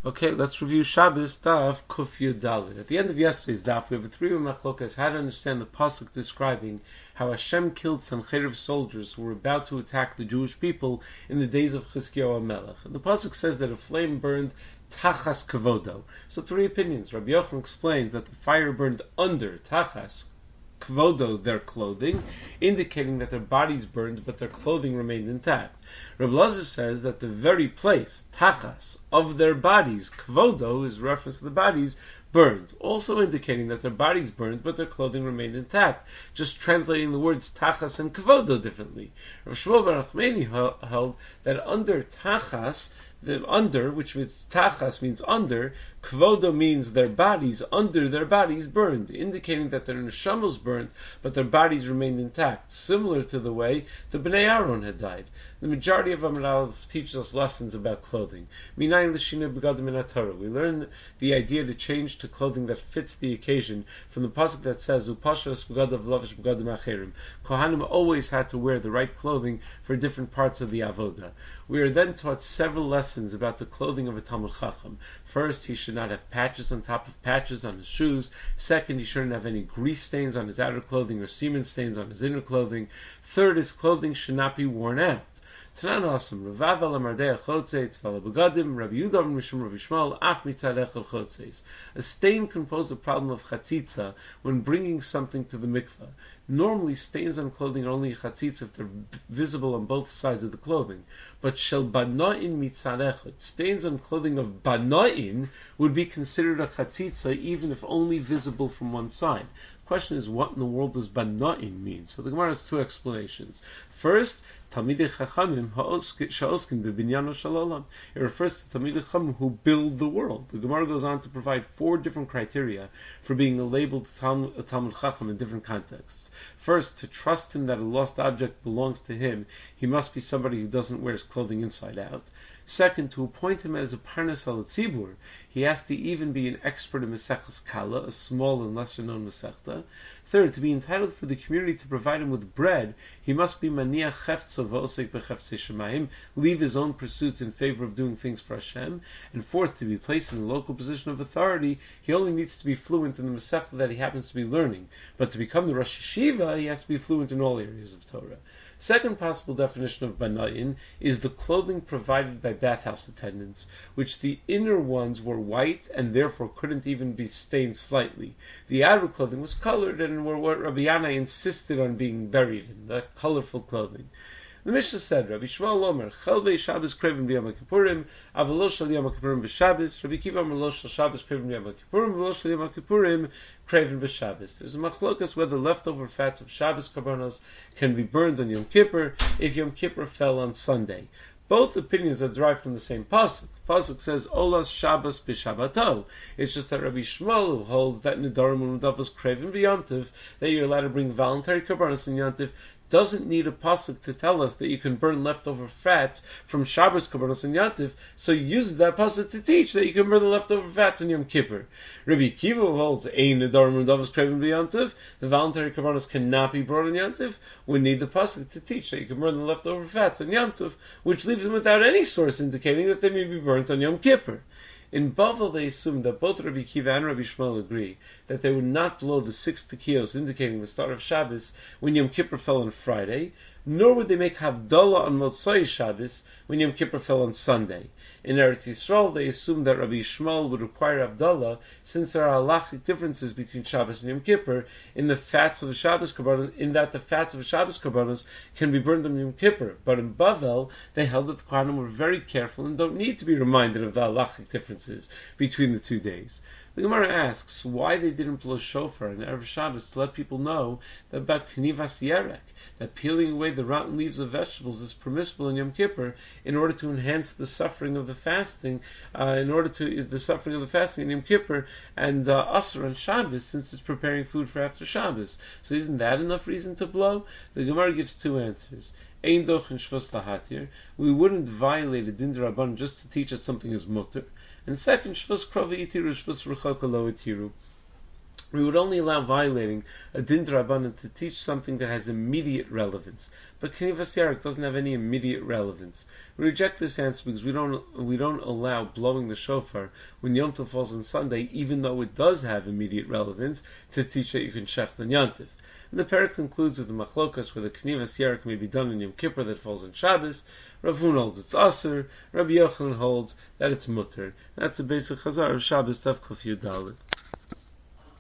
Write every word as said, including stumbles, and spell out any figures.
Okay, let's review Shabbos Daf Kuf Yud Daled. At the end of yesterday's Daf, we have a three-way machlokas how to understand the pasuk describing how Hashem killed Sancheriv soldiers who were about to attack the Jewish people in the days of Chizkiyahu HaMelech. And the pasuk says that a flame burned tachas kavodo. So three opinions. Rabbi Yochanan explains that the fire burned under tachas kvodo, their clothing, indicating that their bodies burned, but their clothing remained intact. Rabbi Lazar says that the very place, tachas, of their bodies, kvodo, is reference to the bodies, burned, also indicating that their bodies burned, but their clothing remained intact, just translating the words tachas and kvodo differently. Rav Shmuel bar Nachmani held that under tachas, the under, which means tachas means under, kvodo means their bodies, under their bodies burned, indicating that their neshamos burned, but their bodies remained intact, similar to the way the Bnei Aaron had died. The majority of Amud Aleph teaches us lessons about clothing. Minayin l'shina begadim min haTorah. We learn the idea to change to clothing that fits the occasion from the pasuk that says upashas begadav lavish begadim acherim. Kohanim always had to wear the right clothing for different parts of the avoda. We are then taught several lessons about the clothing of a Talmud Chacham. First, he should not have patches on top of patches on his shoes. Second, he shouldn't have any grease stains on his outer clothing or semen stains on his inner clothing. Third, his clothing should not be worn out. Tanan Asam, Ravav Alamardei Chotzeitz, Valabugadim, Rabbi Yudam, Mishum Rabbi Shmuel, Af Mitzadech Chotzeitz. A stain can pose a problem of chatzitza when bringing something to the mikveh. Normally, stains on clothing are only chatzitza if they're visible on both sides of the clothing. But shel banoin mitzadechot, stains on clothing of banoin would be considered a chatzitza even if only visible from one side. The question is, what in the world does banoin mean? So the Gemara has two explanations. First, Talmidei Chachamim ha'oskin b'binyan shalolam. It refers to Talmidei Chachamim who build the world. The Gemara goes on to provide four different criteria for being a labeled Talmud, a Talmud Chacham in different contexts. First, to trust him that a lost object belongs to him, he must be somebody who doesn't wear his clothing inside out. Second, to appoint him as a parnas al tzibur, he has to even be an expert in Mesechus Kala, a small and lesser-known Mesechta. Third, to be entitled for the community to provide him with bread, he must be maniach cheftzo v'osek b'cheftze shemayim, leave his own pursuits in favor of doing things for Hashem. And fourth, to be placed in a local position of authority, he only needs to be fluent in the Mesechta that he happens to be learning. But to become the Rosh Yeshiva, he has to be fluent in all areas of Torah. Second possible definition of banayin is the clothing provided by bathhouse attendants, which the inner ones were white and therefore couldn't even be stained slightly. The outer clothing was colored and were what Rabbi Yana insisted on being buried in, that colorful clothing. The Mishnah said, Rabbi Shmuel Omer, Chelvei Shabbos Krevin B'Yom Kippurim, Avalo Shel Yom Kippurim B'Shabbos, Rabbi Kiva Omer Lo Shel Shabbos Krevin B'Yom Kippurim, Avalo Shel Yom Kippurim Krevin B'Shabbos. There's a machlokas whether leftover fats of Shabbos karbanos can be burned on Yom Kippur if Yom Kippur fell on Sunday. Both opinions are derived from the same pasuk. Pasuk says Olas Shabbos b'Shabbato. It's just that Rabbi Shmuel who holds that Nedarim and Nudavos Krevin b'Yontiv, that you're allowed to bring voluntary karbanos in Yontiv, doesn't need a pasuk to tell us that you can burn leftover fats from Shabbos karbanos and Yantiv, so use that pasuk to teach that you can burn the leftover fats in Yom Kippur. Rabbi Kiva holds Ein Nedarim Davos Krevin b'Yantiv, the voluntary karbanos cannot be brought in Yantiv. We need the pasuk to teach that you can burn the leftover fats in Yantiv, which leaves them without any source indicating that they may be burnt on Yom Kippur. In Bavel, they assumed that both Rabbi Kiva and Rabbi Shmuel agree that they would not blow the six tekios, indicating the start of Shabbos, when Yom Kippur fell on Friday, nor would they make Havdalah on Motzai Shabbos, when Yom Kippur fell on Sunday. In Eretz Yisrael, they assumed that Rabbi Shmuel would require Havdalah, since there are halachic differences between Shabbos and Yom Kippur, in the fats of the Shabbos Karbanos, in that the fats of the Shabbos Karbanos can be burned on Yom Kippur. But in Bavel, they held that the Kohanim were very careful and don't need to be reminded of the halachic differences between the two days. The Gemara asks why they didn't blow shofar in Erev Shabbos to let people know that about Knivas Yerek, that peeling away the rotten leaves of vegetables is permissible in Yom Kippur in order to enhance the suffering of the fasting, uh, in order to the suffering of the fasting in Yom Kippur, and uh, Asr on Shabbos, since it's preparing food for after Shabbos. So isn't that enough reason to blow? The Gemara gives two answers. Ein doch in Shvos Lahatir. We wouldn't violate a din d'Rabbanan just to teach us something is mutter. And second, Shvos Krova Itiru, Shvos Rechaka Lo Itiru. we would only allow violating a din d'Rabbanan to teach something that has immediate relevance. But Knivas Yarak doesn't have any immediate relevance. We reject this answer because we don't we don't allow blowing the shofar when Yom Tov falls on Sunday, even though it does have immediate relevance, to teach that you can shecht on Yom Tov. And the parak concludes with the machlokas where the Knivas Yarak may be done in Yom Kippur that falls on Shabbos. Rav Hun holds it's aser. Rabbi Yochanan holds that it's mutter. That's a basic chazar of Shabbos Tav Kuf Yud Daled.